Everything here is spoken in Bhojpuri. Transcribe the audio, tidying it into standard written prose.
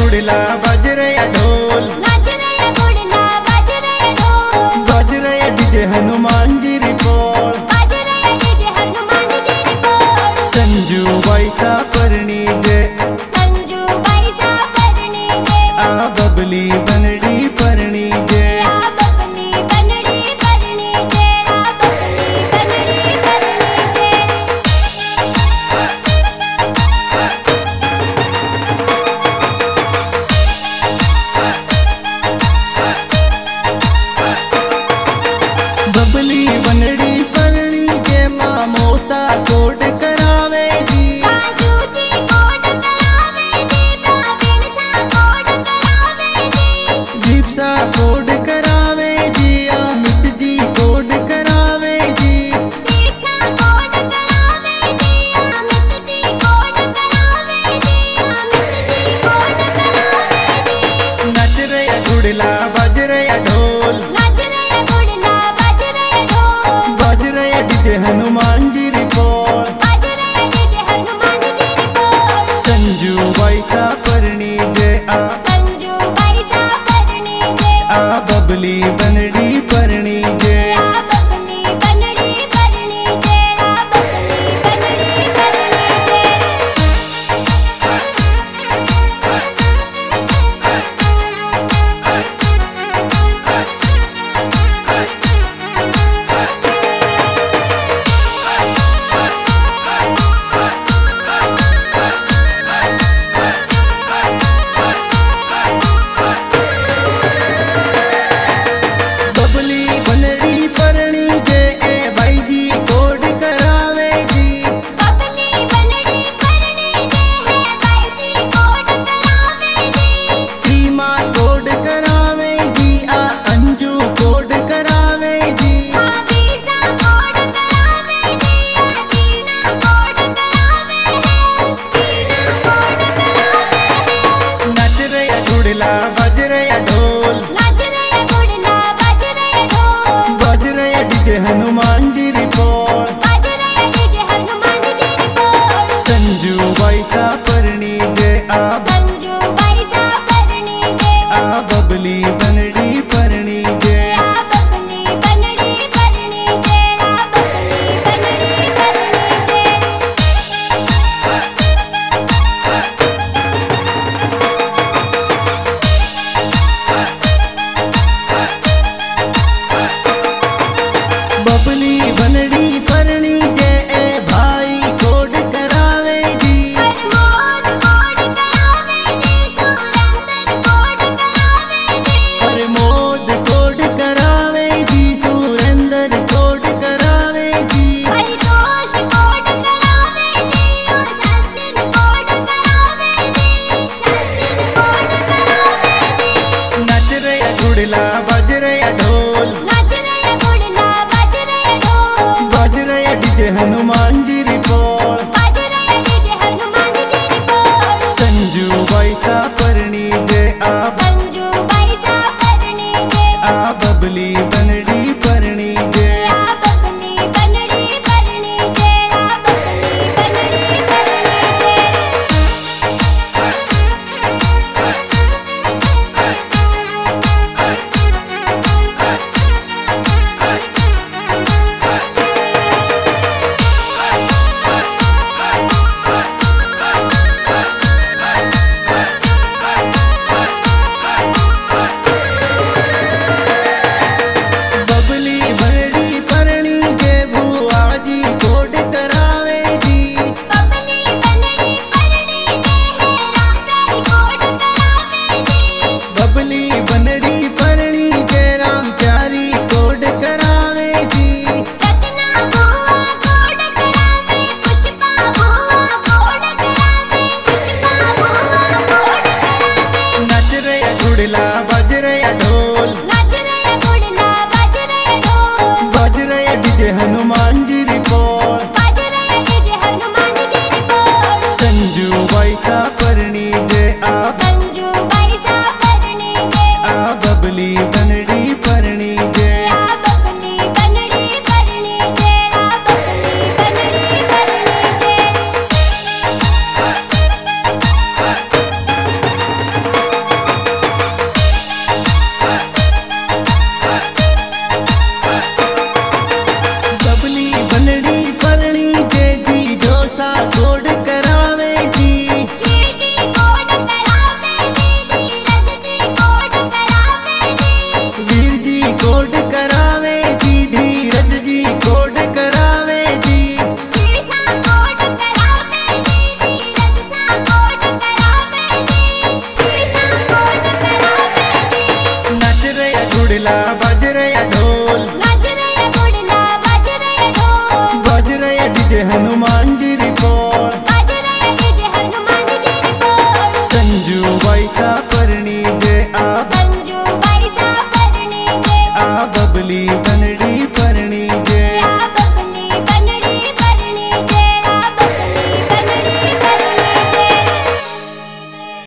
गुड़ला बज रहा ढोल, नाच रहे गुड़ला बज रहे ढोल, बज रहे डीजे हनुमान जी रिपोल, बज रहे डीजे हनुमान जी रिपोल। संजू वैसा परणी जे, संजू वैसा परणी जे, आ बबली बनड़ी परणी जे, आ बबली बनड़ी परणी जे, आ बबली बनड़ी परणी जे। बबली बनड़ी परणी जे मां मोसा कोड करावे जी, काजू जी कोड करावे जी, प्रवीण सा कोड करावे जी, दीपसा कोड करावे जी, अमित जी कोड करावे जी, दीक्षा कोड करावे जी, अमित जी कोड करावे जी, अमित जी कोड करावे जी। नच रहा गुड़ला बज रहा ढोल, नाच रहे गुड़ला बज रहे ढोल, बज रहा डीजे हनुमान जी रिपोल, बज रहे डीजे हनुमान जी रिपोल। संजू वैसा परणी जे, संजू वैसा परणी जे, आ बबली बनड़ी परणी जे, आ बबली बनड़ी परणी जे, आ बबली बनड़ी परणी जे। बबली बनड़ी परणी जे, ए भाई जी कोड करावे जी, बबली बनड़ी परणी जे, है भाई जी कोड करावे जी, सीमा कोड करावे जी, आ अंजू कोड करावे जी, आवीजा कोड करावे जी, दीना कोड करावे है, दीना कोड करावे है। नच रहा गुड़ला बज रहा ढोल, नाच रहे गुड़ला बज रहे ढोल, बज रहा डीजे हनुमान जी रिपोल, बज रहे डीजे हनुमान जी रिपोल। संजू वैसा परणी जे, संजू वैसा परणी जे, आ बबली बनड़ी परणी जे, आ बबली बनड़ी परणी जे, आ बबली बनड़ी परणी जे। बबली बनड़ी परणी जे, ए भाई कोड करावे जी, प्रमोद कोड करावे जी, सुरेंद्र कोड करावे जी, प्रमोद कोड करावे जी, सुरेंद्र कोड करावे जी, परितोष कोड करावे जी, और सचिन कोड करावे जी, सचिन कोड करावे जी। नच रहा गुड़ला बज रहा ढोल, नाच रहे गुड़ला बज रहे ढोल, बज रहा डीजे हनुमान जी रिपोल, बज रहे डीजे हनुमान जी रिपोल। संजू वैसा परणी जे, संजू वैसा परणी जे, आ बबली बनड़ी परणी जे, आ बबली बनड़ी परणी जे, आ बबली बनड़ी परणी जे। बबली बनड़ी परणी जे, भुआ जी कोड करावे जी, बबली बनड़ी परणी जे, है राम प्यारी कोड करावे जी, बबली बनड़ी परणी जे, राम प्यारी कोड करावे जी, रत्ना बुआ कोड करावे, पुष्पा बुआ कोड करावे, पुष्पा बुआ कोड करावे। नच रहा गुड़ला बज रहा ढोल, नाच रहे गुड़ला बज रहे ढोल, बज रहा डीजे हनुमान जी रिपोल, बज रहे डीजे हनुमान जी रिपोल। संजू वैसा परणी जे, संजू वैसा परणी जे, आ बबली बनड़ी परणी जे, आ बबली बनड़ी परणी जे, आ बबली बनड़ी परणी जे। ढोला बज रहे ढोल